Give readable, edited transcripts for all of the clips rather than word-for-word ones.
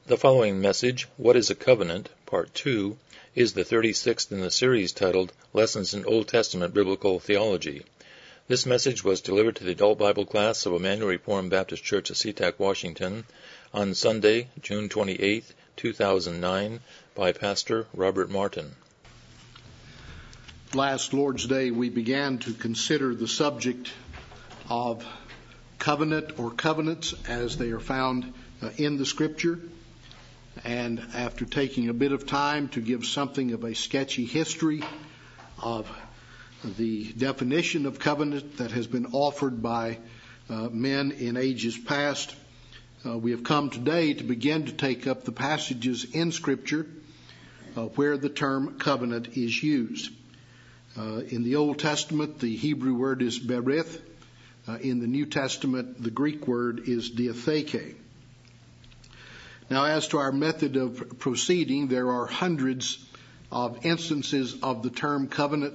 The following message, What is a Covenant? Part 2, is the 36th in the series titled Lessons in Old Testament Biblical Theology. This message was delivered to the adult Bible class of Emmanuel Reformed Baptist Church of SeaTac, Washington, on Sunday, June 28, 2009, by Pastor Robert Martin. Last Lord's Day, we began to consider the subject of covenant or covenants as they are found in the Scripture. And after taking a bit of time to give something of a sketchy history of the definition of covenant that has been offered by men in ages past, we have come today to begin to take up the passages in Scripture where the term covenant is used. In the Old Testament, the Hebrew word is berith. In the New Testament, the Greek word is diatheke. Now, as to our method of proceeding, there are hundreds of instances of the term covenant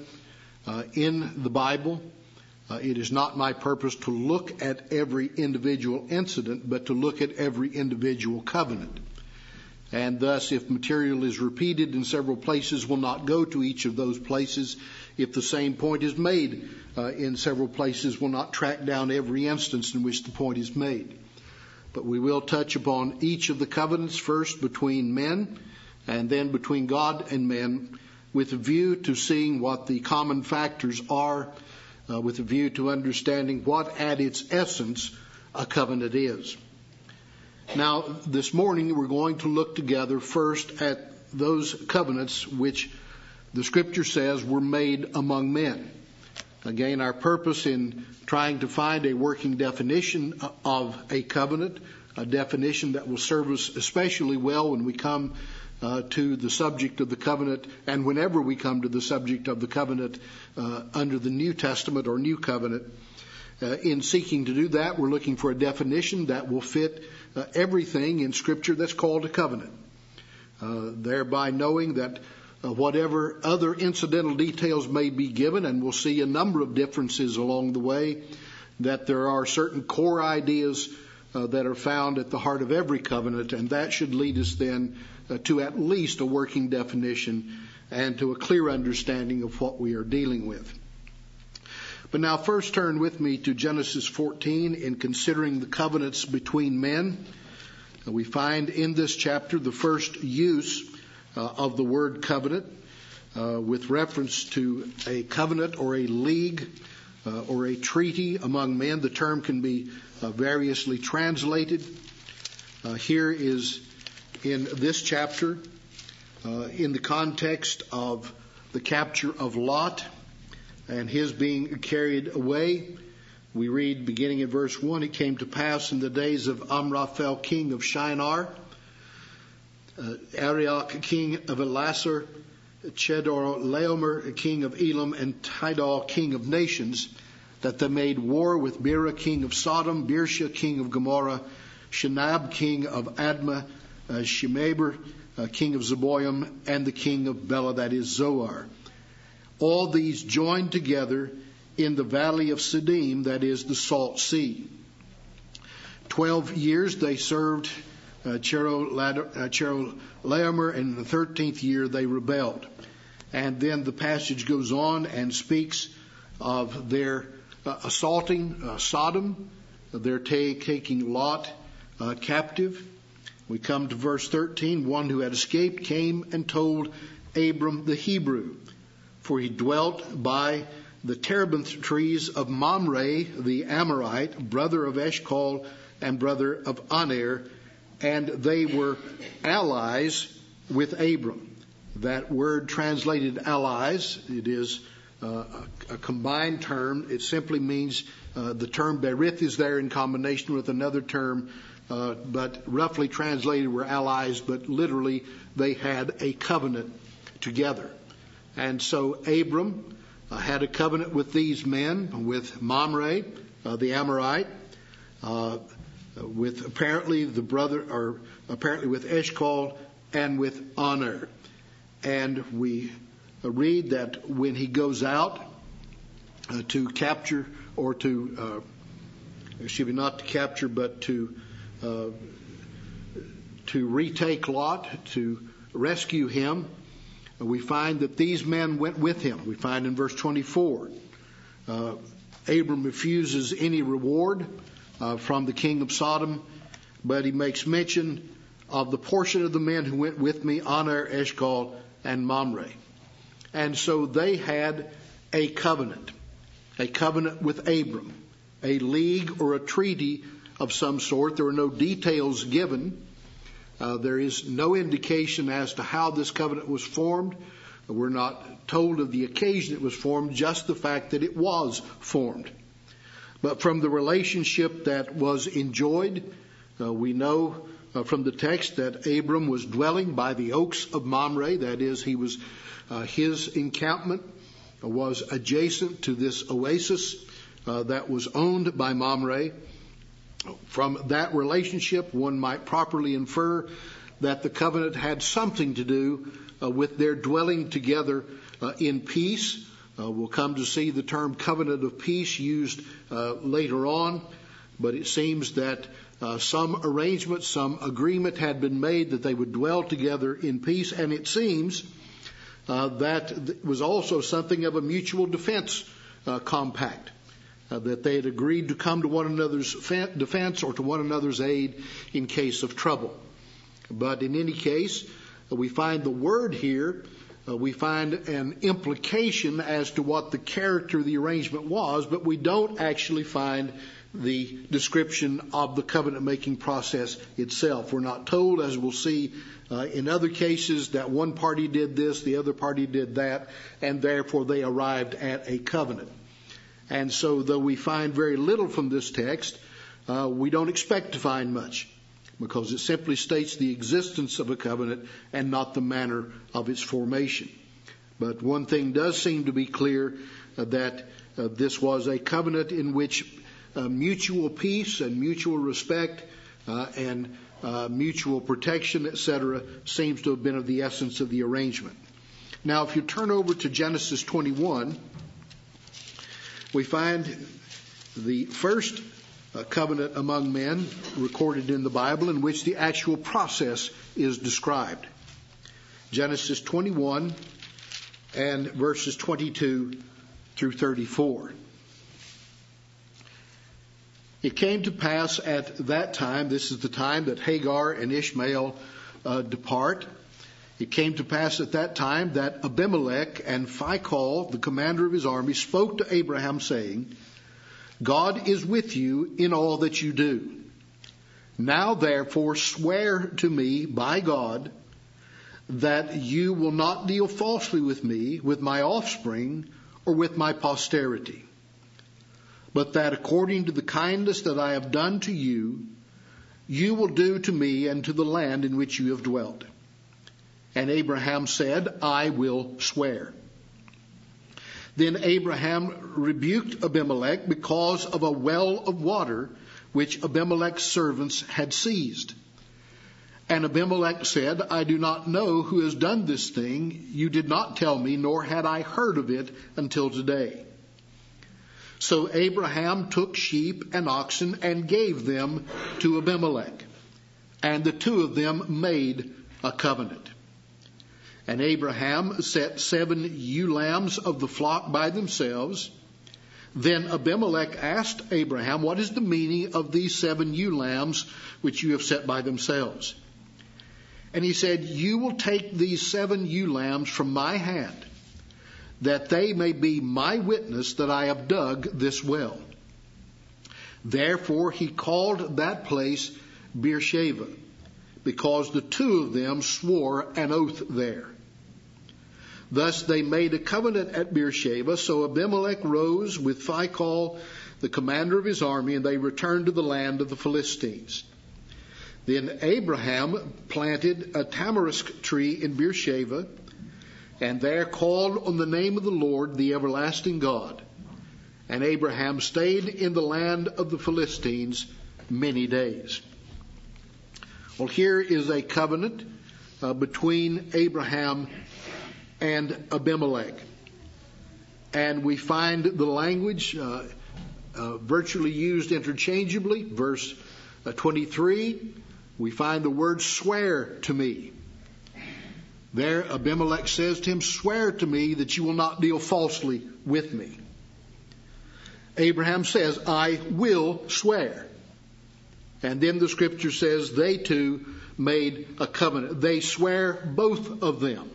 in the Bible. It is not my purpose to look at every individual incident, but to look at every individual covenant. And thus, if material is repeated in several places, we'll not go to each of those places. If the same point is made in several places, we'll not track down every instance in which the point is made. But we will touch upon each of the covenants, first between men and then between God and men, with a view to seeing what the common factors are, with a view to understanding what at its essence a covenant is. Now, this morning we're going to look together first at those covenants which the Scripture says were made among men. Again, our purpose in trying to find a working definition of a covenant, a definition that will serve us especially well when we come to the subject of the covenant, and whenever we come to the subject of the covenant under the New Testament or New Covenant. In seeking to do that, we're looking for a definition that will fit everything in Scripture that's called a covenant, thereby knowing that whatever other incidental details may be given, and we'll see a number of differences along the way, that there are certain core ideas that are found at the heart of every covenant, and that should lead us then to at least a working definition and to a clear understanding of what we are dealing with. But now first turn with me to Genesis 14 in considering the covenants between men. We find in this chapter the first use of the word covenant with reference to a covenant or a league or a treaty among men. The term can be variously translated. Here is in this chapter, in the context of the capture of Lot and his being carried away. We read beginning in verse 1, it came to pass in the days of Amraphel, king of Shinar, Arioch, king of Elasar, Chedorlaomer, king of Elam, and Tidal, king of nations, that they made war with Bera, king of Sodom, Birsha, king of Gomorrah, Shinab, king of Admah, Shemeber, king of Zeboim, and the king of Bela, that is Zoar. All these joined together in the valley of Siddim, that is the Salt Sea. 12 years they served Chedorlaomer, and in the 13th year they rebelled. And then the passage goes on and speaks of their assaulting Sodom, their taking Lot captive. We come to verse 13. One who had escaped came and told Abram the Hebrew, for he dwelt by the terebinth trees of Mamre the Amorite, brother of Eshcol and brother of Aner, and they were allies with Abram. That word translated allies, it is a combined term. It simply means the term berith is there in combination with another term, but roughly translated were allies, but literally they had a covenant together. And so Abram had a covenant with these men, with Mamre, the Amorite, with apparently the brother, or apparently with Eshcol and with Aner. And we read that when he goes out to capture, or to, not to capture, but to to retake Lot, to rescue him, we find that these men went with him. We find in verse 24, Abram refuses any reward from the king of Sodom, but he makes mention of the portion of the men who went with me, Aner, Eshcol, and Mamre. And so they had a covenant with Abram, a league or a treaty of some sort. There are no details given. There is no indication as to how this covenant was formed. We're not told of the occasion it was formed, just the fact that it was formed. But from the relationship that was enjoyed, we know from the text that Abram was dwelling by the oaks of Mamre. That is, his encampment was adjacent to this oasis that was owned by Mamre. From that relationship, one might properly infer that the covenant had something to do with their dwelling together in peace. We'll come to see the term covenant of peace used later on, but it seems that some arrangement, some agreement had been made that they would dwell together in peace, and it seems that was also something of a mutual defense compact. That they had agreed to come to one another's defense or to one another's aid in case of trouble. But in any case, we find the word here, we find an implication as to what the character of the arrangement was, but we don't actually find the description of the covenant-making process itself. We're not told, as we'll see in other cases, that one party did this, the other party did that, and therefore they arrived at a covenant. And so, though we find very little from this text, we don't expect to find much, because it simply states the existence of a covenant and not the manner of its formation. But one thing does seem to be clear, that this was a covenant in which mutual peace and mutual respect and mutual protection, etc., seems to have been of the essence of the arrangement. Now, if you turn over to Genesis 21, we find the first covenant among men recorded in the Bible, in which the actual process is described. Genesis 21 and verses 22 through 34. It came to pass at that time, this is the time that Hagar and Ishmael depart. It came to pass at that time that Abimelech and Phicol, the commander of his army, spoke to Abraham, saying, God is with you in all that you do. Now therefore swear to me by God that you will not deal falsely with me, with my offspring, or with my posterity, but that according to the kindness that I have done to you, you will do to me and to the land in which you have dwelt. And Abraham said, I will swear. Then Abraham rebuked Abimelech because of a well of water which Abimelech's servants had seized. And Abimelech said, I do not know who has done this thing. You did not tell me, nor had I heard of it until today. So Abraham took sheep and oxen and gave them to Abimelech. And the two of them made a covenant. And Abraham set 7 ewe lambs of the flock by themselves. Then Abimelech asked Abraham, what is the meaning of these 7 ewe lambs which you have set by themselves? And he said, you will take these 7 ewe lambs from my hand, that they may be my witness that I have dug this well. Therefore he called that place Beersheba, because the two of them swore an oath there. Thus they made a covenant at Beersheba. So Abimelech rose with Phicol, the commander of his army, and they returned to the land of the Philistines. Then Abraham planted a tamarisk tree in Beersheba, and there called on the name of the Lord, the everlasting God. And Abraham stayed in the land of the Philistines many days. Well, here is a covenant between Abraham and Abimelech. And we find the language virtually used interchangeably. Verse 23, we find the word swear to me. There Abimelech says to him, swear to me that you will not deal falsely with me. Abraham says, I will swear. And then the scripture says they two made a covenant. They swear, both of them.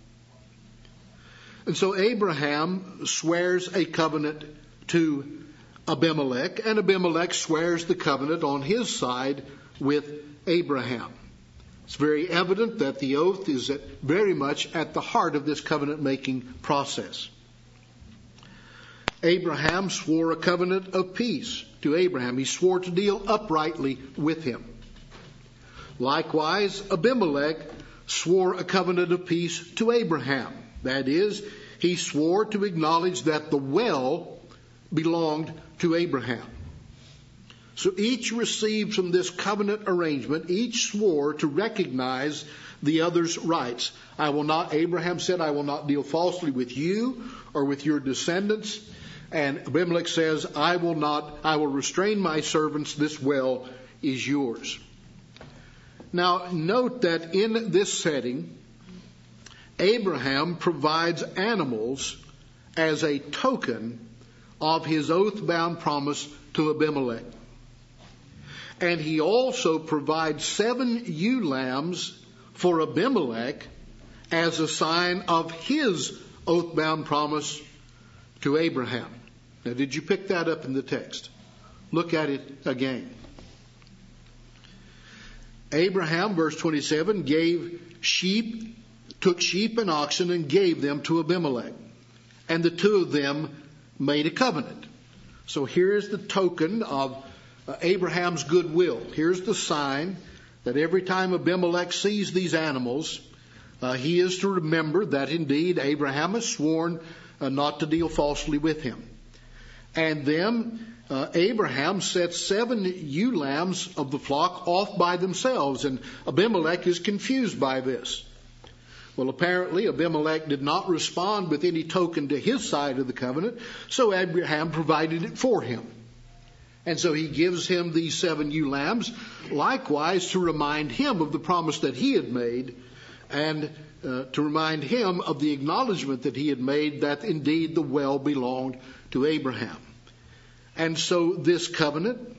And so Abraham swears a covenant to Abimelech, and Abimelech swears the covenant on his side with Abraham. It's very evident that the oath is very much at the heart of this covenant-making process. Abraham swore a covenant of peace to Abraham. He swore to deal uprightly with him. Likewise, Abimelech swore a covenant of peace to Abraham. That is, he swore to acknowledge that the well belonged to Abraham. So each received from this covenant arrangement, each swore to recognize the other's rights. Abraham said, I will not deal falsely with you or with your descendants. And Abimelech says, I will restrain my servants, this well is yours. Now, note that in this setting, Abraham provides animals as a token of his oath-bound promise to Abimelech. And he also provides 7 ewe lambs for Abimelech as a sign of his oath-bound promise to Abraham. Now, did you pick that up in the text? Look at it again. Abraham, verse 27, took sheep and oxen and gave them to Abimelech. And the two of them made a covenant. So here's the token of Abraham's goodwill. Here's the sign that every time Abimelech sees these animals, he is to remember that indeed Abraham has sworn not to deal falsely with him. And then Abraham sets 7 ewe lambs of the flock off by themselves, and Abimelech is confused by this. Well, apparently Abimelech did not respond with any token to his side of the covenant, so Abraham provided it for him. And so he gives him these 7 ewe lambs, likewise to remind him of the promise that he had made, and to remind him of the acknowledgement that he had made that indeed the well belonged to Abraham. And so this covenant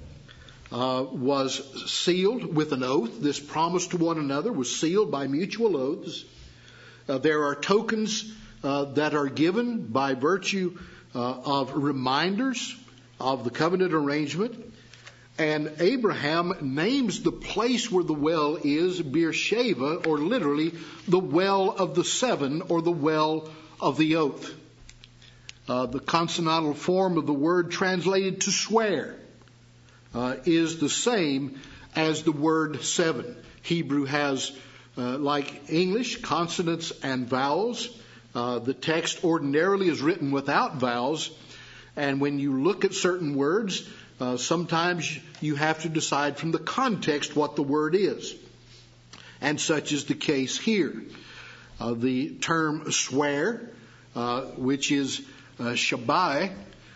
was sealed with an oath. This promise to one another was sealed by mutual oaths. There are tokens that are given by virtue of reminders of the covenant arrangement. And Abraham names the place where the well is Beersheba, or literally the well of the 7, or the well of the oath. The consonantal form of the word translated to swear is the same as the word 7. Hebrew has, like English, consonants and vowels. The text ordinarily is written without vowels, and when you look at certain words, sometimes you have to decide from the context what the word is. And such is the case here. The term swear, which is shabai,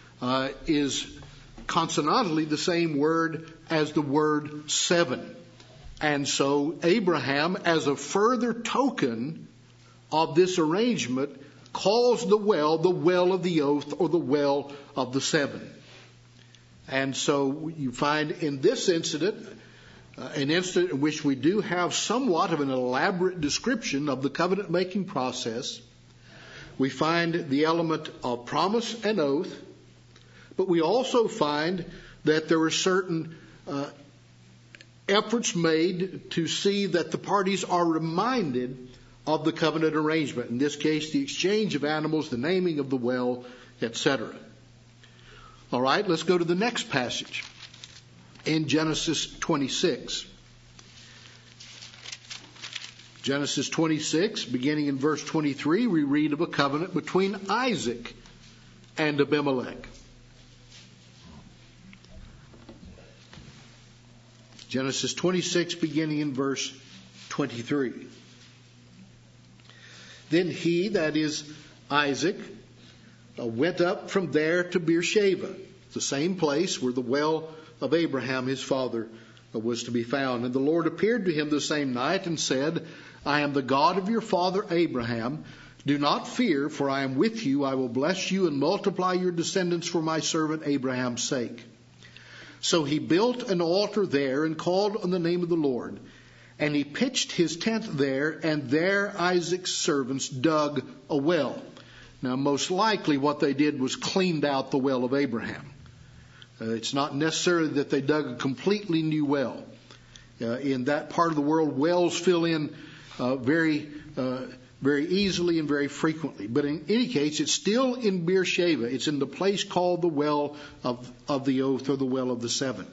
is consonantally the same word as the word 7. And so Abraham, as a further token of this arrangement, calls the well of the oath, or the well of the 7. And so you find in this incident, an incident in which we do have somewhat of an elaborate description of the covenant-making process. We find the element of promise and oath, but we also find that there are certain efforts made to see that the parties are reminded of the covenant arrangement. In this case, the exchange of animals, the naming of the well, etc. All right, let's go to the next passage in Genesis 26. Genesis 26, beginning in verse 23, we read of a covenant between Isaac and Abimelech. Genesis 26, beginning in verse 23. Then he, that is Isaac, went up from there to Beersheba, the same place where the well of Abraham his father was to be found. And the Lord appeared to him the same night and said, I am the God of your father Abraham. Do not fear, for I am with you. I will bless you and multiply your descendants for my servant Abraham's sake. So he built an altar there and called on the name of the Lord. And he pitched his tent there, and there Isaac's servants dug a well. Now, most likely what they did was cleaned out the well of Abraham. It's not necessarily that they dug a completely new well. In that part of the world, wells fill in very easily and very frequently. But in any case, it's still in Beersheba. It's in the place called the well of the oath, or the well of the seven.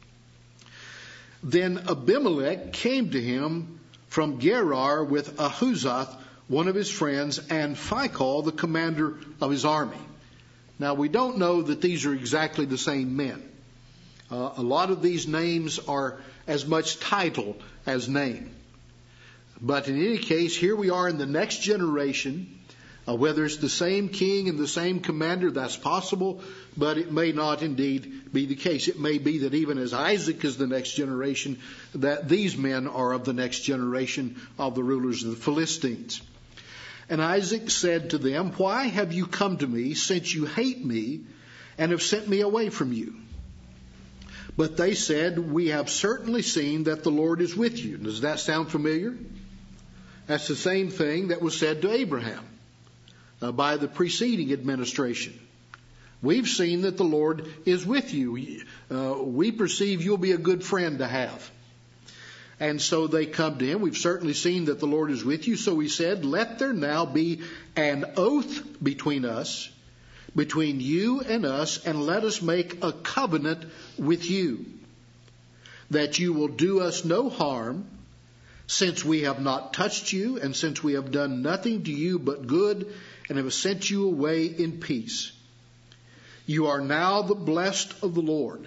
Then Abimelech came to him from Gerar with Ahuzath, one of his friends, and Phicol, the commander of his army. Now, we don't know that these are exactly the same men. A lot of these names are as much title as name. But in any case, here we are in the next generation. Whether it's the same king and the same commander, that's possible, but it may not indeed be the case. It may be that even as Isaac is the next generation, that these men are of the next generation of the rulers of the Philistines. And Isaac said to them, Why have you come to me, since you hate me and have sent me away from you? But they said, We have certainly seen that the Lord is with you. Does that sound familiar? That's the same thing that was said to Abraham by the preceding administration. We've seen that the Lord is with you. We perceive you'll be a good friend to have. And so they come to him. We've certainly seen that the Lord is with you. So he said, Let there now be an oath between us, between you and us, and let us make a covenant with you, that you will do us no harm, since we have not touched you, and since we have done nothing to you but good, and have sent you away in peace. You are now the blessed of the Lord.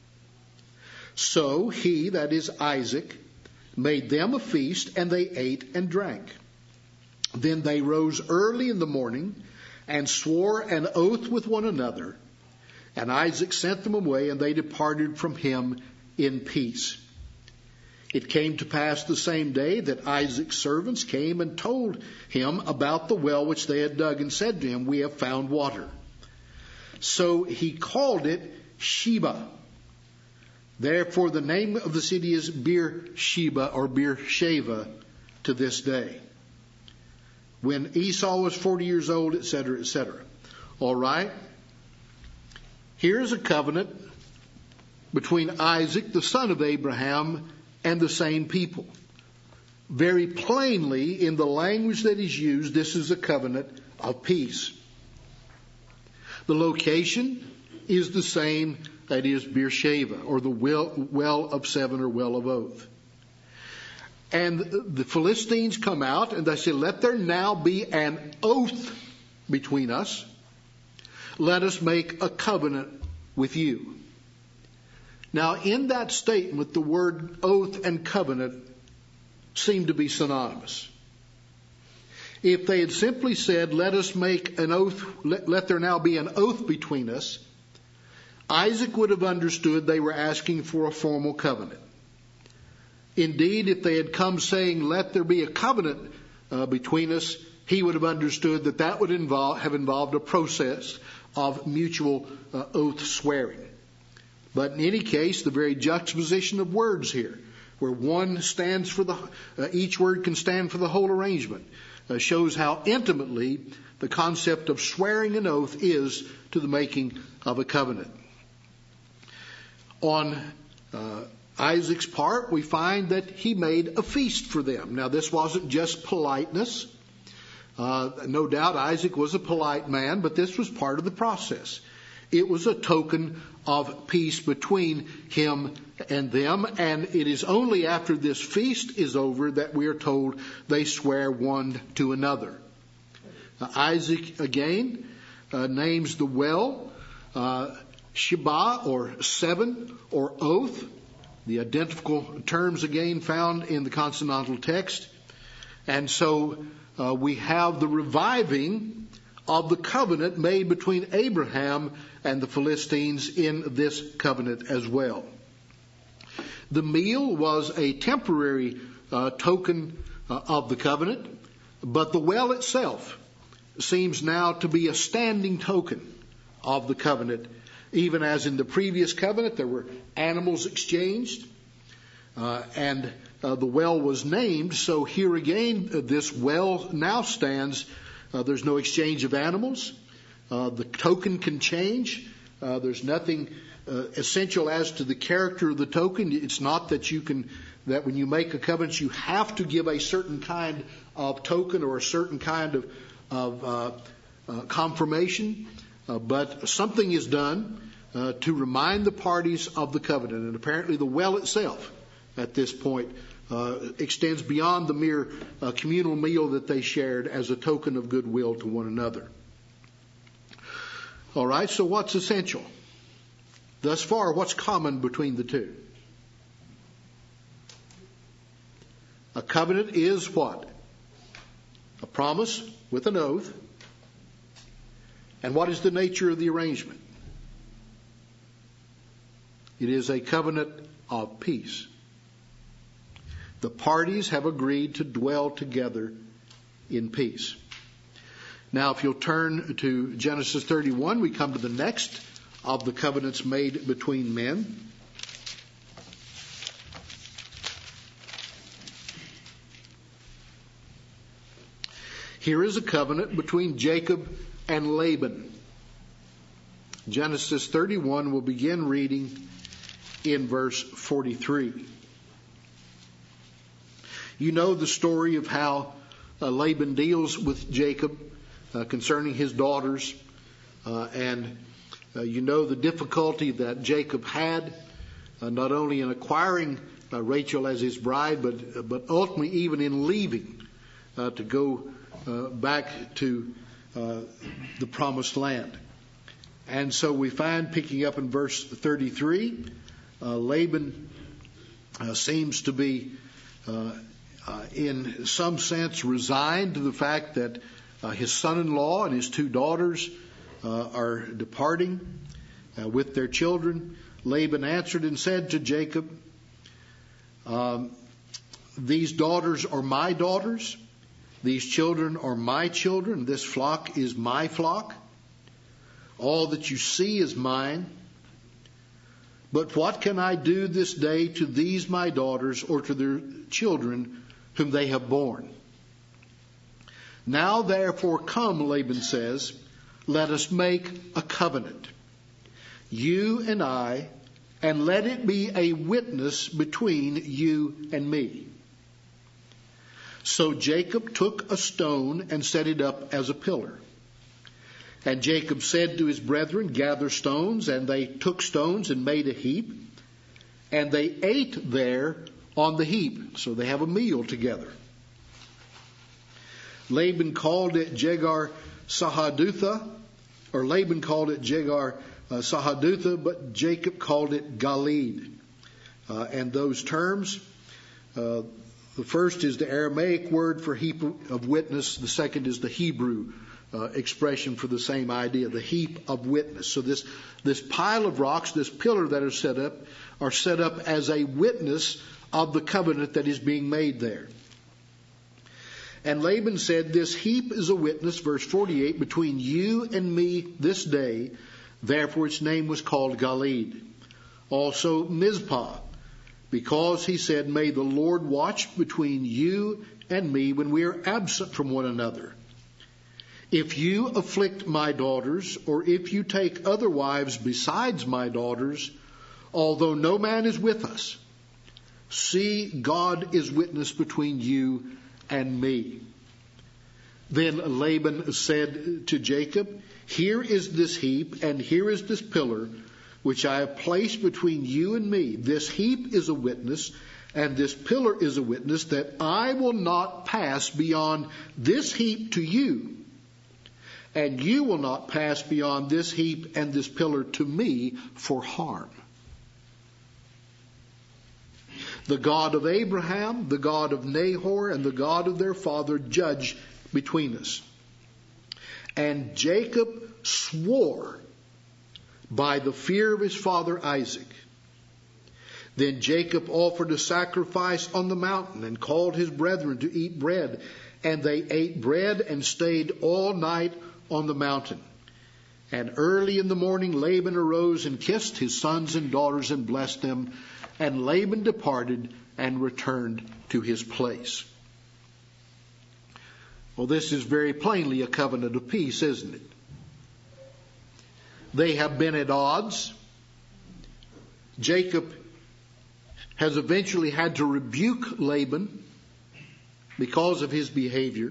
So he, that is Isaac, made them a feast, and they ate and drank. Then they rose early in the morning and swore an oath with one another. And Isaac sent them away, and they departed from him in peace. It came to pass the same day that Isaac's servants came and told him about the well which they had dug, and said to him, We have found water. So he called it Sheba. Therefore the name of the city is Beersheba, or Beersheba, to this day. When Esau was 40 years old, etc., etc. All right. Here's a covenant between Isaac, the son of Abraham, and the same people. Very plainly, in the language that is used, this is a covenant of peace. The location is the same, that is Beersheba, or the well of seven, or well of oath. And the Philistines come out and they say, Let there now be an oath between us. Let us make a covenant with you. Now, in that statement, the word oath and covenant seem to be synonymous. If they had simply said, Let us make an oath, let there now be an oath between us, Isaac would have understood they were asking for a formal covenant. Indeed, if they had come saying, Let there be a covenant between us, he would have understood that that would have involved a process of mutual oath swearing. But in any case, the very juxtaposition of words here, where one stands for each word can stand for the whole arrangement, shows how intimately the concept of swearing an oath is to the making of a covenant. On Isaac's part, we find that he made a feast for them. Now, this wasn't just politeness. No doubt Isaac was a polite man, but this was part of the process. It was a token of peace between him and them, and it is only after this feast is over that we are told they swear one to another. Isaac again names the well Sheba, or seven, or oath, the identical terms again found in the consonantal text. And so we have the reviving of the covenant made between Abraham and the Philistines in this covenant as well. The meal was a temporary token of the covenant, but the well itself seems now to be a standing token of the covenant. Even as in the previous covenant, there were animals exchanged, and the well was named. So here again, this well now stands. There's no exchange of animals. The token can change. There's nothing essential as to the character of the token. It's not that that when you make a covenant, you have to give a certain kind of token or a certain kind of confirmation. But something is done to remind the parties of the covenant. And apparently the well itself at this point extends beyond the mere communal meal that they shared as a token of goodwill to one another. All right, so what's essential? Thus far, what's common between the two? A covenant is what? A promise with an oath. And what is the nature of the arrangement? It is a covenant of peace. The parties have agreed to dwell together in peace. Now, if you'll turn to Genesis 31, we come to the next of the covenants made between men. Here is a covenant between Jacob and Laban. Genesis 31, we'll begin reading in verse 43. You know the story of how Laban deals with Jacob concerning his daughters, and you know the difficulty that Jacob had, not only in acquiring Rachel as his bride, but ultimately even in leaving to go back to the promised land. And so we find, picking up in verse 33, Laban seems to be in some sense resigned to the fact that his son-in-law and his two daughters are departing with their children. Laban answered and said to Jacob, these daughters are my daughters, these children are my children, this flock is my flock. All that you see is mine. But what can I do this day to these my daughters or to their children whom they have borne? Now therefore come, Laban says, let us make a covenant, you and I, and let it be a witness between you and me. So Jacob took a stone and set it up as a pillar. And Jacob said to his brethren, gather stones, and they took stones and made a heap, and they ate there on the heap. So they have a meal together. Laban called it Jegar Sahadutha, but Jacob called it Galeed. And those terms, the first is the Aramaic word for heap of witness. The second is the Hebrew expression for the same idea, the heap of witness. So this pile of rocks, this pillar that are set up as a witness of the covenant that is being made there. And Laban said, this heap is a witness, verse 48, between you and me this day. Therefore its name was called Galeed. Also Mizpah, because he said, may the Lord watch between you and me when we are absent from one another. If you afflict my daughters, or if you take other wives besides my daughters, although no man is with us, see, God is witness between you and me. Then Laban said to Jacob, here is this heap, and here is this pillar, which I have placed between you and me. This heap is a witness, and this pillar is a witness, that I will not pass beyond this heap to you, and you will not pass beyond this heap and this pillar to me for harm. The God of Abraham, the God of Nahor, and the God of their father judge between us. And Jacob swore by the fear of his father Isaac, Then Jacob offered a sacrifice on the mountain and called his brethren to eat bread. And they ate bread and stayed all night on the mountain. And early in the morning Laban arose and kissed his sons and daughters and blessed them. And Laban departed and returned to his place. Well, this is very plainly a covenant of peace, isn't it? They have been at odds. Jacob has eventually had to rebuke Laban because of his behavior.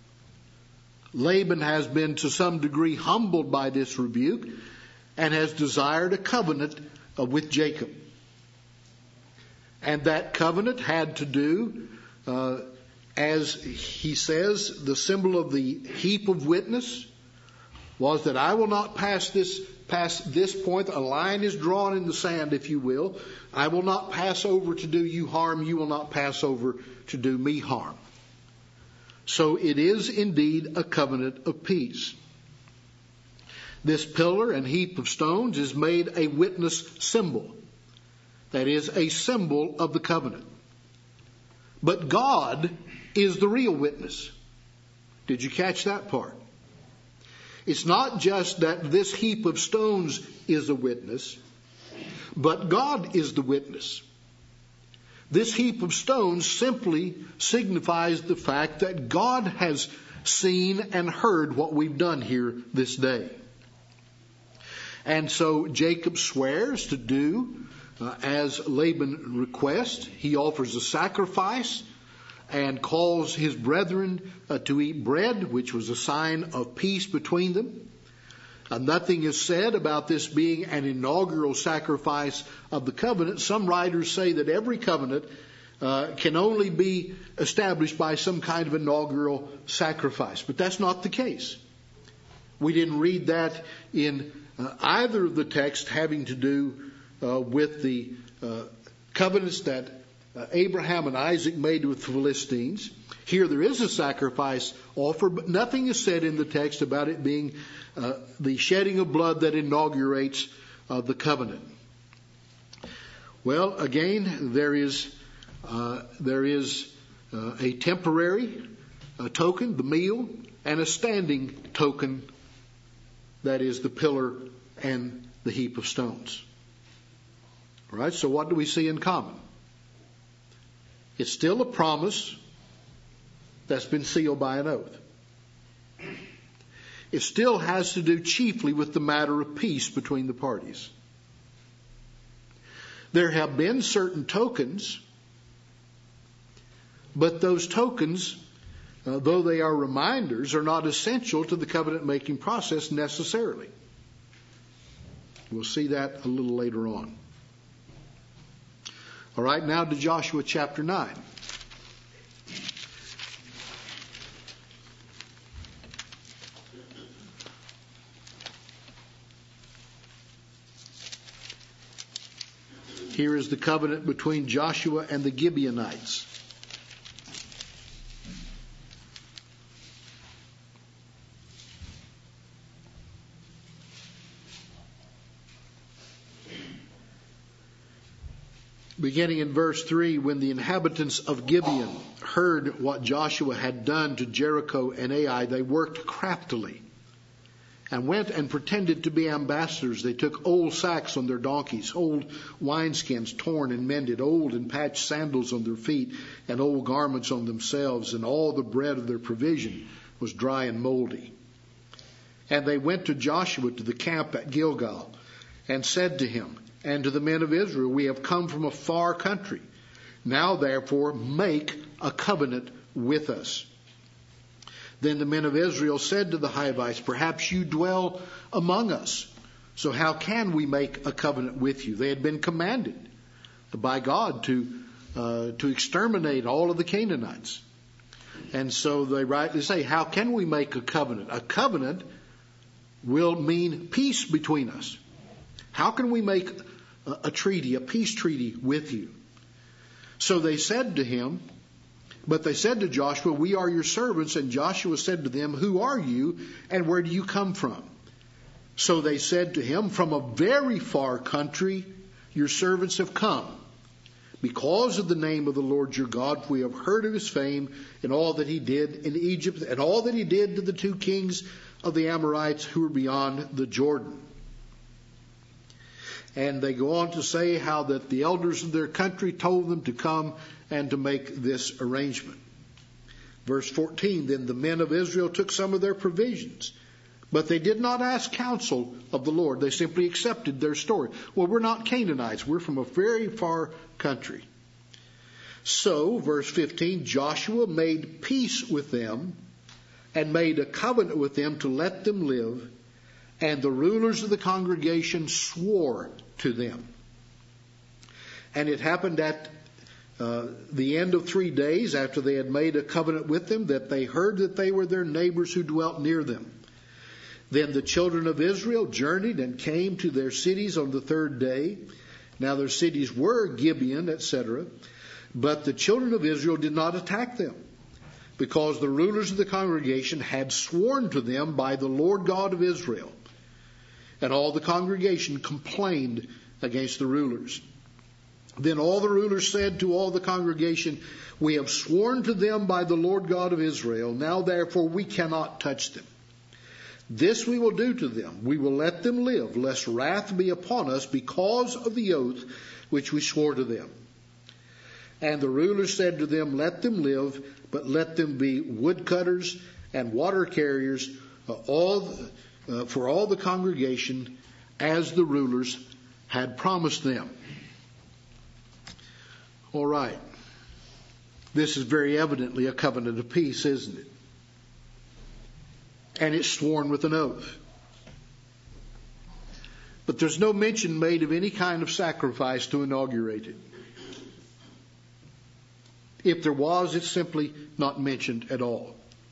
Laban has been to some degree humbled by this rebuke and has desired a covenant with Jacob. And that covenant had to do, as he says, the symbol of the heap of witness was that I will not pass this point. A line is drawn in the sand, if you will. I will not pass over to do you harm. You will not pass over to do me harm. So it is indeed a covenant of peace. This pillar and heap of stones is made a witness symbol. That is a symbol of the covenant. But God is the real witness. Did you catch that part? It's not just that this heap of stones is a witness, but God is the witness. This heap of stones simply signifies the fact that God has seen and heard what we've done here this day. And so Jacob swears to do as Laban requests. He offers a sacrifice and calls his brethren to eat bread, which was a sign of peace between them. Nothing is said about this being an inaugural sacrifice of the covenant. Some writers say that every covenant can only be established by some kind of inaugural sacrifice, but that's not the case. We didn't read that in either of the texts having to do with the covenants that Abraham and Isaac made with the Philistines. Here there is a sacrifice offered, but nothing is said in the text about it being the shedding of blood that inaugurates the covenant. Well, again, there is a temporary token, the meal, and a standing token, that is the pillar and the heap of stones. All right, so what do we see in common? It's still a promise that's been sealed by an oath. It still has to do chiefly with the matter of peace between the parties. There have been certain tokens, but those tokens, though they are reminders, are not essential to the covenant-making process necessarily. We'll see that a little later on. All right, now to Joshua chapter 9. Here is the covenant between Joshua and the Gibeonites. Beginning in verse 3, when the inhabitants of Gibeon heard what Joshua had done to Jericho and Ai, they worked craftily and went and pretended to be ambassadors. They took old sacks on their donkeys, old wineskins torn and mended, old and patched sandals on their feet, and old garments on themselves, and all the bread of their provision was dry and moldy. And they went to Joshua to the camp at Gilgal and said to him and to the men of Israel, "We have come from a far country. Now, therefore, make a covenant with us." Then the men of Israel said to the Hivites, "Perhaps you dwell among us. So how can we make a covenant with you?" They had been commanded by God to exterminate all of the Canaanites. And so they rightly say, how can we make a covenant? A covenant will mean peace between us. How can we make a treaty, a peace treaty with you? So they said to him, but they said to Joshua, "We are your servants." And Joshua said to them, "Who are you and where do you come from?" So they said to him, "From a very far country your servants have come." because of the name of the Lord your God, for we have heard of his fame and all that he did in Egypt and all that he did to the 2 kings of the Amorites who were beyond the Jordan. And they go on to say how that the elders of their country told them to come and to make this arrangement. Verse 14, then the men of Israel took some of their provisions, but they did not ask counsel of the Lord. They simply accepted their story. Well, we're not Canaanites. We're from a very far country. So, verse 15, Joshua made peace with them and made a covenant with them to let them live, and the rulers of the congregation swore to them. And it happened at the end of 3 days after they had made a covenant with them that they heard that they were their neighbors who dwelt near them. Then the children of Israel journeyed and came to their cities on the 3rd day. Now their cities were Gibeon, etc. But the children of Israel did not attack them, because the rulers of the congregation had sworn to them by the Lord God of Israel. And all the congregation complained against the rulers. Then all the rulers said to all the congregation, we have sworn to them by the Lord God of Israel. Now therefore we cannot touch them. This we will do to them. We will let them live, lest wrath be upon us because of the oath which we swore to them. And the rulers said to them, let them live, but let them be woodcutters and water carriers, for all the congregation, as the rulers had promised them. All right. This is very evidently a covenant of peace, isn't it? And it's sworn with an oath. But there's no mention made of any kind of sacrifice to inaugurate it. If there was, it's simply not mentioned at all.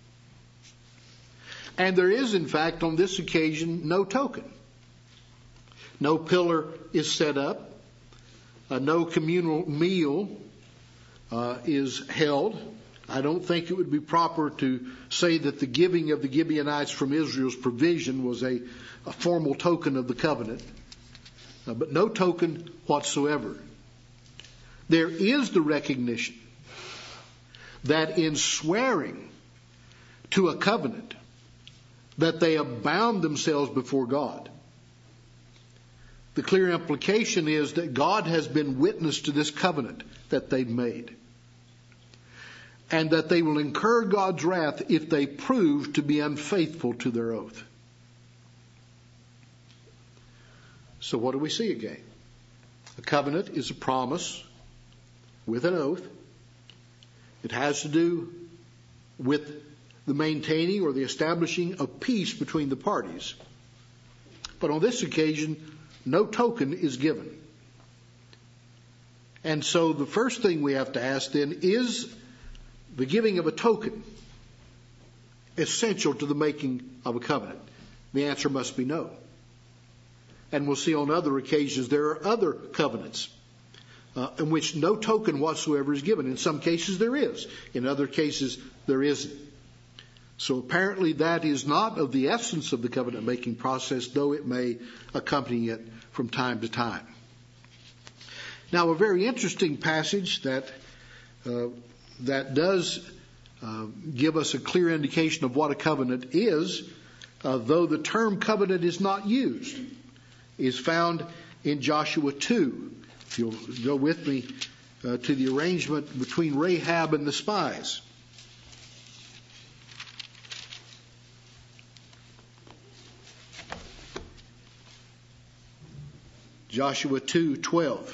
And there is, in fact, on this occasion, no token. No pillar is set up. No communal meal is held. I don't think it would be proper to say that the giving of the Gibeonites from Israel's provision was a formal token of the covenant. But no token whatsoever. There is the recognition that in swearing to a covenant, that they have bound themselves before God. The clear implication is that God has been witness to this covenant that they've made, and that they will incur God's wrath if they prove to be unfaithful to their oath. So what do we see again? A covenant is a promise with an oath. It has to do with the maintaining or the establishing of peace between the parties. But on this occasion, no token is given. And so the first thing we have to ask then, is the giving of a token essential to the making of a covenant? The answer must be no. And we'll see on other occasions there are other covenants in which no token whatsoever is given. In some cases there is. In other cases there isn't. So apparently that is not of the essence of the covenant making process, though it may accompany it from time to time. Now, a very interesting passage that does give us a clear indication of what a covenant is, though the term covenant is not used, is found in Joshua 2. If you'll go with me to the arrangement between Rahab and the spies. Joshua 2:12.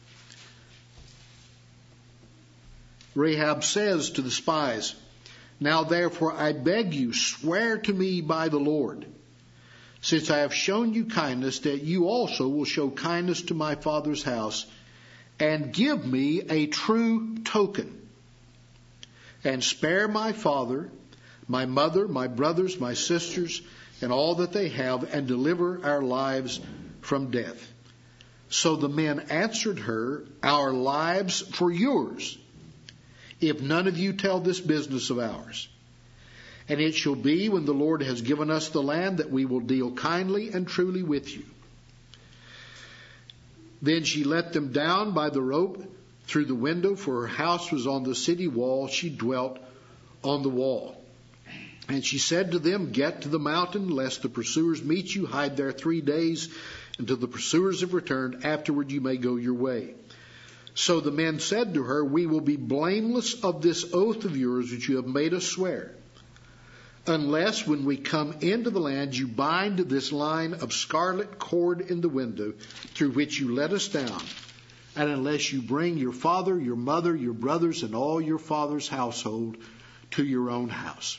Rahab says to the spies, now therefore I beg you, swear to me by the Lord, since I have shown you kindness, that you also will show kindness to my father's house, and give me a true token, and spare my father, my mother, my brothers, my sisters, and all that they have, and deliver our lives from death. So the men answered her, our lives for yours, if none of you tell this business of ours. And it shall be, when the Lord has given us the land, that we will deal kindly and truly with you. Then she let them down by the rope through the window, for her house was on the city wall. She dwelt on the wall. And she said to them, get to the mountain, lest the pursuers meet you. Hide there 3 days until the pursuers have returned. Afterward you may go your way. So the men said to her, we will be blameless of this oath of yours which you have made us swear, unless when we come into the land you bind this line of scarlet cord in the window through which you let us down, and unless you bring your father, your mother, your brothers, and all your father's household to your own house.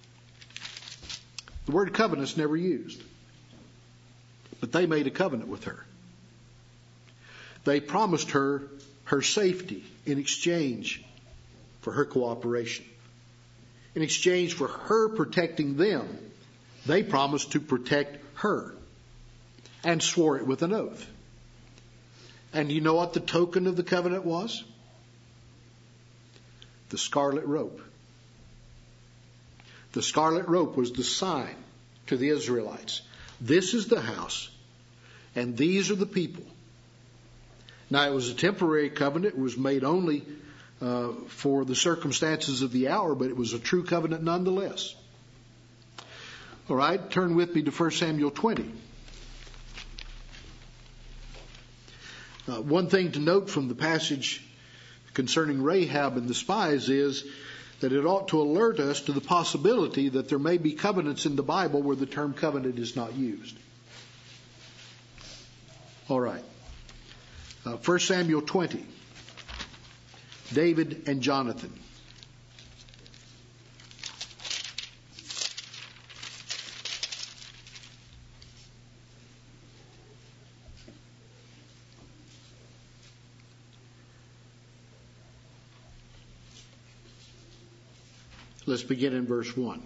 The word covenant's never used, but they made a covenant with her. They promised her her safety in exchange for her cooperation. In exchange for her protecting them, they promised to protect her and swore it with an oath. And you know what the token of the covenant was? The scarlet rope. The scarlet rope was the sign to the Israelites. This is the house, and these are the people. Now, it was a temporary covenant. It was made only for the circumstances of the hour, but it was a true covenant nonetheless. All right, turn with me to 1 Samuel 20. One thing to note from the passage concerning Rahab and the spies is that it ought to alert us to the possibility that there may be covenants in the Bible where the term covenant is not used. All right. 1 Samuel 20. David and Jonathan. Let's begin in verse 1.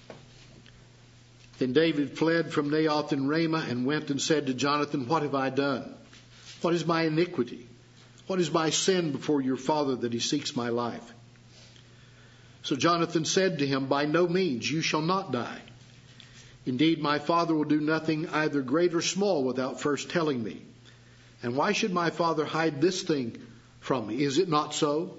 Then David fled from Naioth in Ramah and went and said to Jonathan, what have I done? What is my iniquity? What is my sin before your father that he seeks my life? So Jonathan said to him, by no means, you shall not die. Indeed, my father will do nothing either great or small without first telling me. And why should my father hide this thing from me? Is it not so?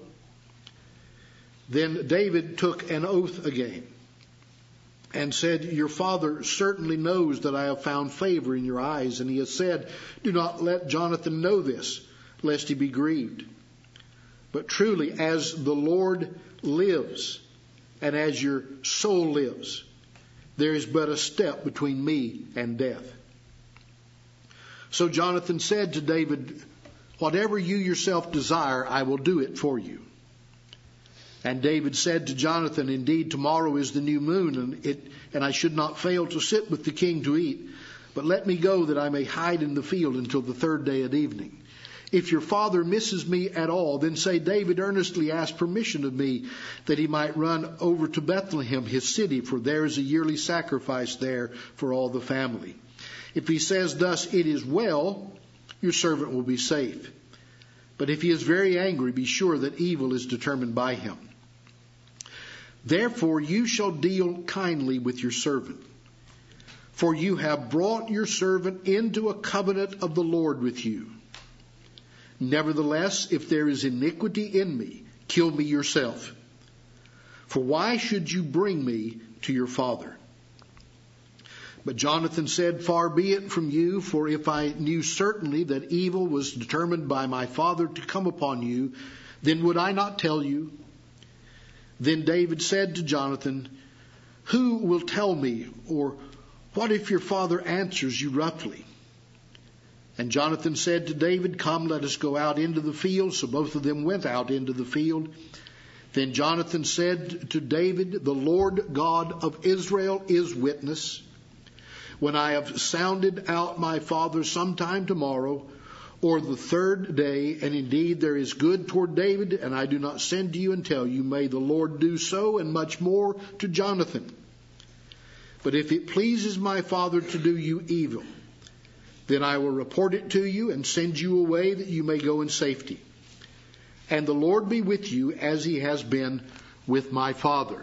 Then David took an oath again and said, your father certainly knows that I have found favor in your eyes. And he has said, do not let Jonathan know this, lest he be grieved. But truly, as the Lord lives, and as your soul lives, there is but a step between me and death. So Jonathan said to David, whatever you yourself desire, I will do it for you. And David said to Jonathan, indeed, tomorrow is the new moon, and I should not fail to sit with the king to eat. But let me go that I may hide in the field until the third day at evening. If your father misses me at all, then say David earnestly asked permission of me that he might run over to Bethlehem, his city, for there is a yearly sacrifice there for all the family. If he says thus, it is well, your servant will be safe. But if he is very angry, be sure that evil is determined by him. Therefore you shall deal kindly with your servant, for you have brought your servant into a covenant of the Lord with you. Nevertheless, if there is iniquity in me, kill me yourself. For why should you bring me to your father? But Jonathan said, far be it from you, for if I knew certainly that evil was determined by my father to come upon you, then would I not tell you? Then David said to Jonathan, who will tell me, or what if your father answers you roughly? And Jonathan said to David, come, let us go out into the field. So both of them went out into the field. Then Jonathan said to David, the Lord God of Israel is witness. When I have sounded out my father sometime tomorrow, or the third day, and indeed there is good toward David, and I do not send to you and tell you, may the Lord do so, and much more to Jonathan. But if it pleases my father to do you evil, then I will report it to you and send you away that you may go in safety. And the Lord be with you as he has been with my father.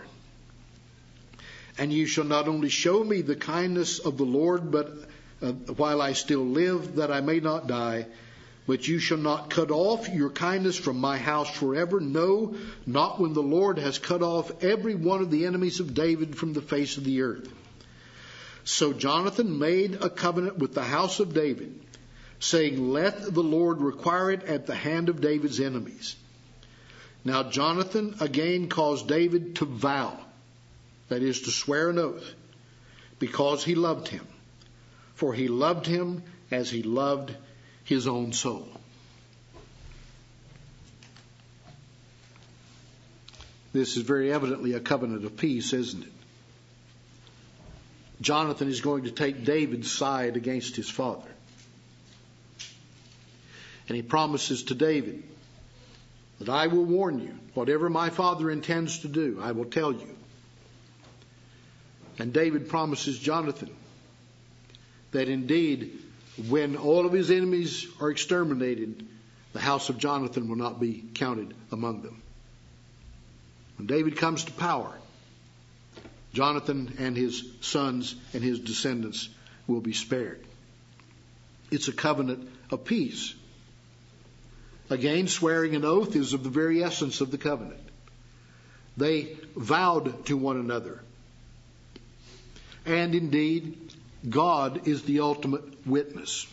And you shall not only show me the kindness of the Lord, but while I still live, that I may not die, But you shall not cut off your kindness from my house forever. No, not when the Lord has cut off every one of the enemies of David from the face of the earth. So Jonathan made a covenant with the house of David, saying, let the Lord require it at the hand of David's enemies. Now Jonathan again caused David to vow, that is, to swear an oath, because he loved him. For he loved him as he loved his own soul. This is very evidently a covenant of peace, isn't it? Jonathan is going to take David's side against his father. And he promises to David that I will warn you. Whatever my father intends to do, I will tell you. And David promises Jonathan that indeed, when all of his enemies are exterminated, the house of Jonathan will not be counted among them. When David comes to power, Jonathan and his sons and his descendants will be spared. It's a covenant of peace. Again, swearing an oath is of the very essence of the covenant. They vowed to one another. And indeed, God is the ultimate witness.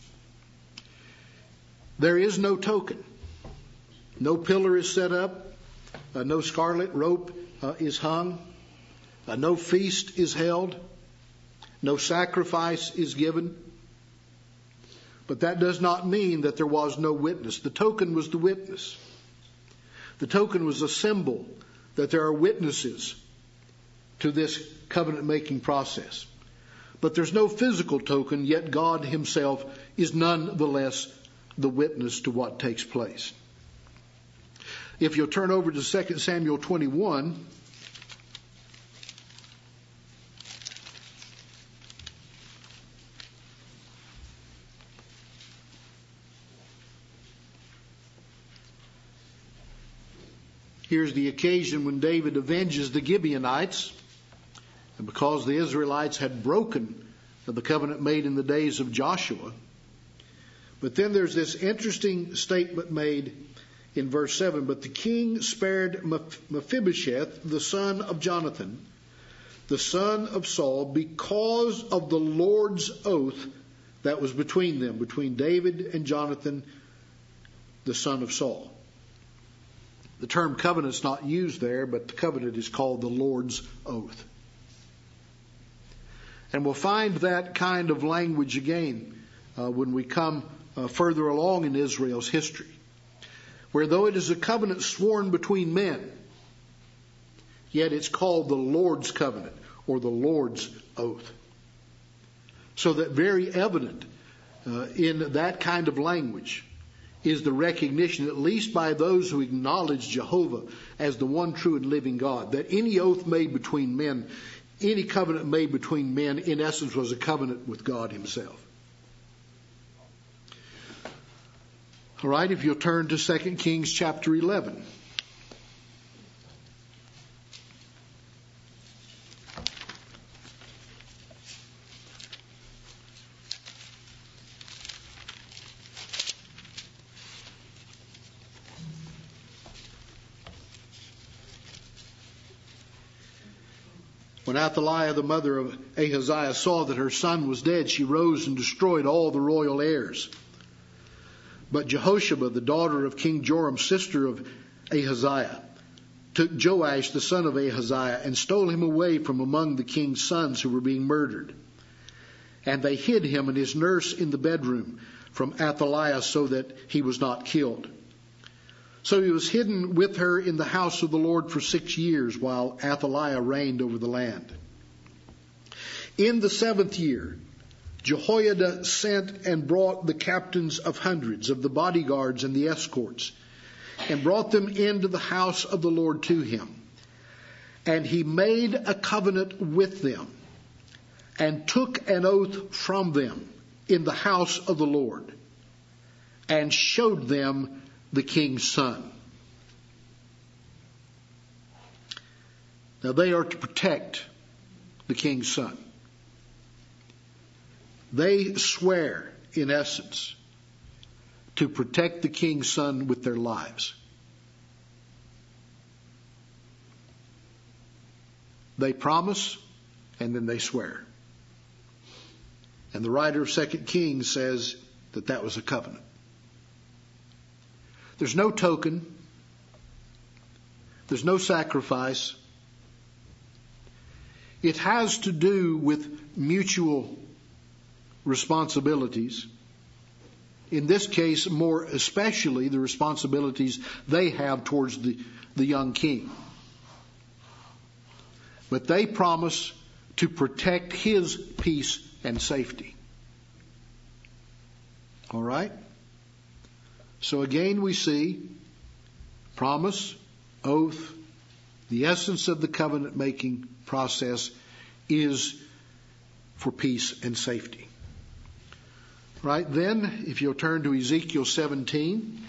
There is no token. No pillar is set up. No scarlet rope is hung. No feast is held. No sacrifice is given. But that does not mean that there was no witness. The token was the witness. The token was a symbol that there are witnesses to this covenant-making process. But there's no physical token, yet God himself is nonetheless the witness to what takes place. If you'll turn over to 2 Samuel 21, here's the occasion when David avenges the Gibeonites. And because the Israelites had broken the covenant made in the days of Joshua. But then there's this interesting statement made in verse 7. But the king spared Mephibosheth, the son of Jonathan, the son of Saul, because of the Lord's oath that was between them, between David and Jonathan, the son of Saul. The term covenant is not used there, but the covenant is called the Lord's oath. And we'll find that kind of language again when we come further along in Israel's history, where though it is a covenant sworn between men, yet it's called the Lord's covenant or the Lord's oath. So that very evident in that kind of language is the recognition, at least by those who acknowledge Jehovah as the one true and living God, that any oath made between men, any covenant made between men, in essence, was a covenant with God himself. All right, if you'll turn to 2 Kings chapter 11. When Athaliah, the mother of Ahaziah, saw that her son was dead, she rose and destroyed all the royal heirs. But Jehosheba, the daughter of King Joram, sister of Ahaziah, took Joash, the son of Ahaziah, and stole him away from among the king's sons who were being murdered. And they hid him and his nurse in the bedroom from Athaliah so that he was not killed. So he was hidden with her in the house of the Lord for 6 years while Athaliah reigned over the land. In the 7th year, Jehoiada sent and brought the captains of hundreds of the bodyguards and the escorts and brought them into the house of the Lord to him. And he made a covenant with them and took an oath from them in the house of the Lord and showed them the king's son. Now they are to protect the king's son. They swear, in essence, to protect the king's son with their lives. They promise and then they swear. And the writer of 2 Kings says that that was a covenant. There's no token. There's no sacrifice. It has to do with mutual responsibilities. In this case, more especially the responsibilities they have towards the young king. But they promise to protect his peace and safety. All right? So again we see promise, oath, the essence of the covenant making process is for peace and safety. Right then, if you'll turn to Ezekiel 17.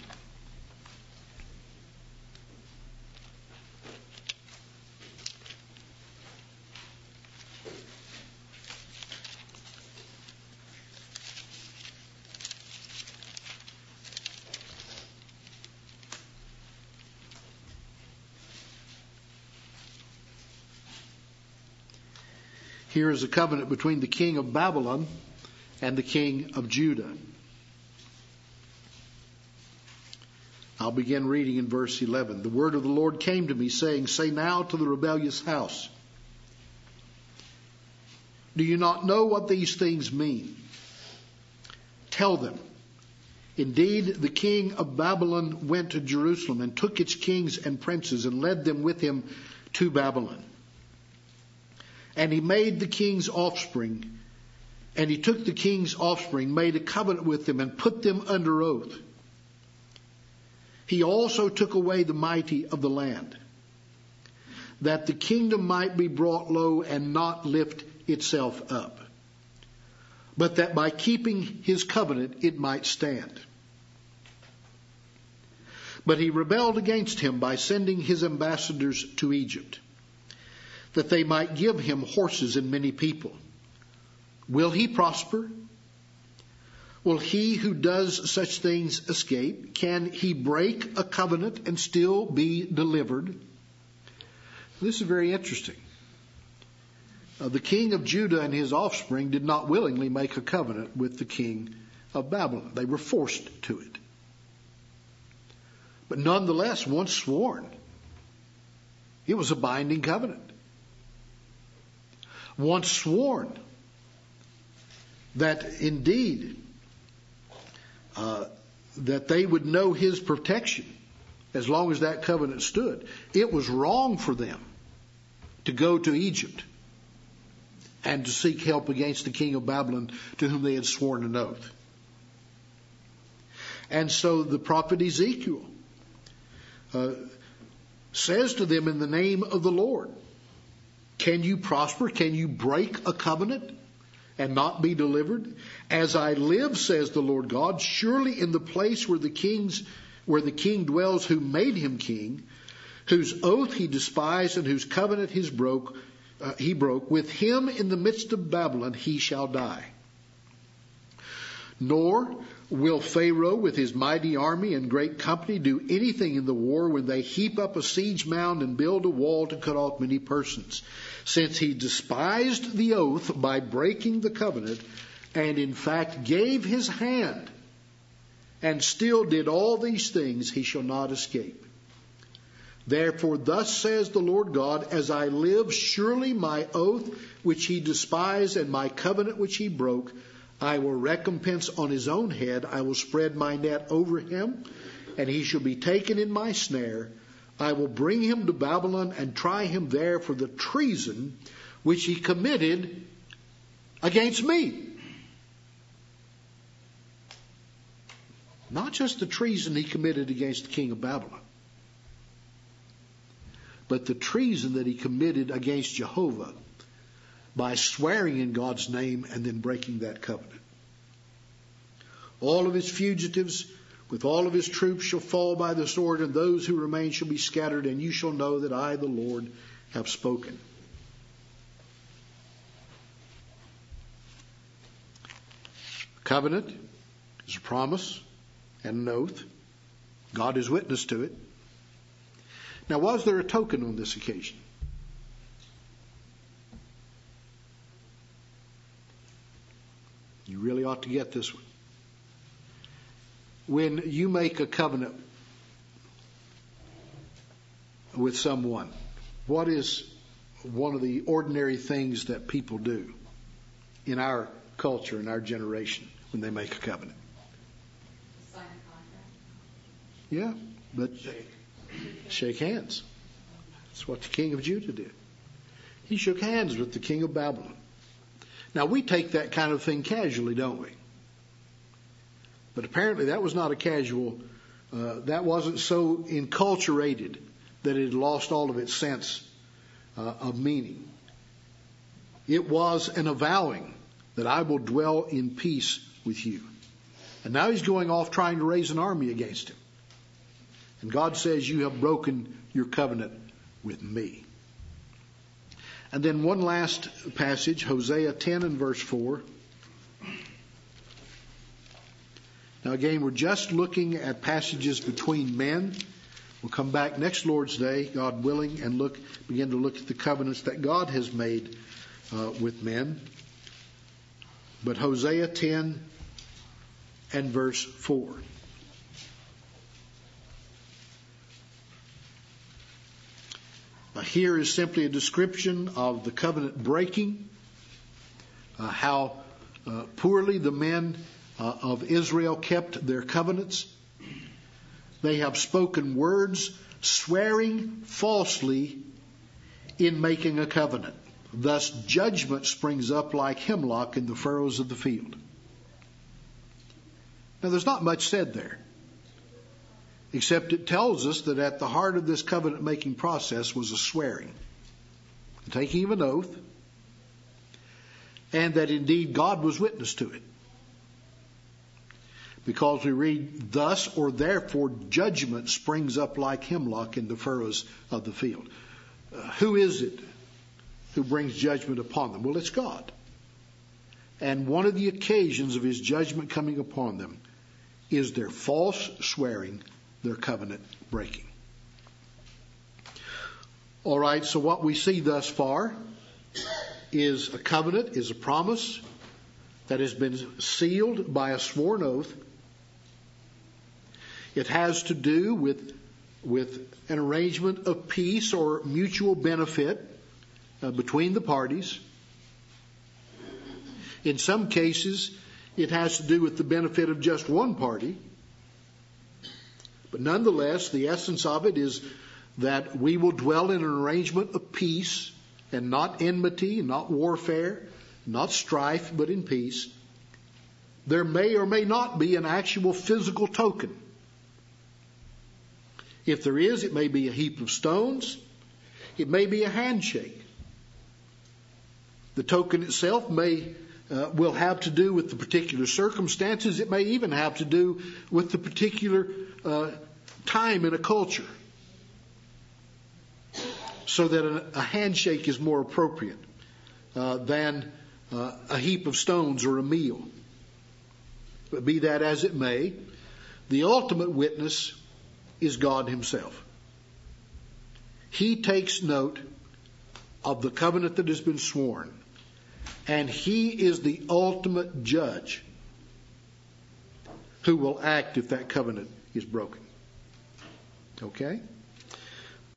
Here is a covenant between the king of Babylon and the king of Judah. I'll begin reading in verse 11. The word of the Lord came to me, saying, Say now to the rebellious house, do you not know what these things mean? Tell them, indeed, the king of Babylon went to Jerusalem and took its kings and princes and led them with him to Babylon. And he made the king's offspring, and he took the king's offspring, made a covenant with them, and put them under oath. He also took away the mighty of the land, that the kingdom might be brought low and not lift itself up, but that by keeping his covenant it might stand. But he rebelled against him by sending his ambassadors to Egypt, that they might give him horses and many people. Will he prosper? Will he who does such things escape? Can he break a covenant and still be delivered? This is very interesting. The king of Judah and his offspring did not willingly make a covenant with the king of Babylon. They were forced to it. But nonetheless, once sworn, it was a binding covenant. Once sworn that indeed that they would know his protection as long as that covenant stood. It was wrong for them to go to Egypt and to seek help against the king of Babylon to whom they had sworn an oath. And so the prophet Ezekiel says to them in the name of the Lord, can you prosper? Can you break a covenant and not be delivered? As I live, says the Lord God, surely in the place where the king dwells who made him king, whose oath he despised and whose covenant he broke, with him in the midst of Babylon he shall die. Nor will Pharaoh with his mighty army and great company do anything in the war when they heap up a siege mound and build a wall to cut off many persons, since he despised the oath by breaking the covenant and in fact gave his hand and still did all these things, he shall not escape. Therefore thus says the Lord God, as I live, surely my oath which he despised and my covenant which he broke, I will recompense on his own head. I will spread my net over him, and he shall be taken in my snare. I will bring him to Babylon and try him there for the treason which he committed against me. Not just the treason he committed against the king of Babylon, but the treason that he committed against Jehovah by swearing in God's name and then breaking that covenant. All of his fugitives with all of his troops shall fall by the sword, and those who remain shall be scattered, and you shall know that I, the Lord, have spoken. Covenant is a promise and an oath. God is witness to it. Now, was there a token on this occasion? You really ought to get this one. When you make a covenant with someone, what is one of the ordinary things that people do in our culture, in our generation, when they make a covenant? Sign a contract. Yeah, but shake hands. That's what the king of Judah did. He shook hands with the king of Babylon. Now, we take that kind of thing casually, don't we? But apparently that was not a casual, that wasn't so enculturated that it had lost all of its sense of meaning. It was an avowing that I will dwell in peace with you. And now he's going off trying to raise an army against him. And God says, you have broken your covenant with me. And then one last passage, Hosea 10 and verse 4. Now again, we're just looking at passages between men. We'll come back next Lord's Day, God willing, and begin to look at the covenants that God has made with men. But Hosea 10 and verse 4. Here is simply a description of the covenant breaking, how poorly the men of Israel kept their covenants. They have spoken words swearing falsely in making a covenant. Thus judgment springs up like hemlock in the furrows of the field. Now there's not much said there, except it tells us that at the heart of this covenant making process was a swearing, the taking of an oath, and that indeed God was witness to it. Because we read, thus or therefore judgment springs up like hemlock in the furrows of the field. Who is it who brings judgment upon them? Well, it's God. And one of the occasions of his judgment coming upon them is their false swearing, their covenant breaking. All right, so what we see thus far is a covenant, is a promise that has been sealed by a sworn oath. It has to do with an arrangement of peace or mutual benefit between the parties. In some cases, it has to do with the benefit of just one party. But nonetheless, the essence of it is that we will dwell in an arrangement of peace and not enmity, not warfare, not strife, but in peace. There may or may not be an actual physical token. If there is, it may be a heap of stones. It may be a handshake. The token itself will have to do with the particular circumstances. It may even have to do with the particular time in a culture, so that a handshake is more appropriate than a heap of stones or a meal. But be that as it may, the ultimate witness is God himself. He takes note of the covenant that has been sworn, and he is the ultimate judge who will act if that covenant is broken. Okay?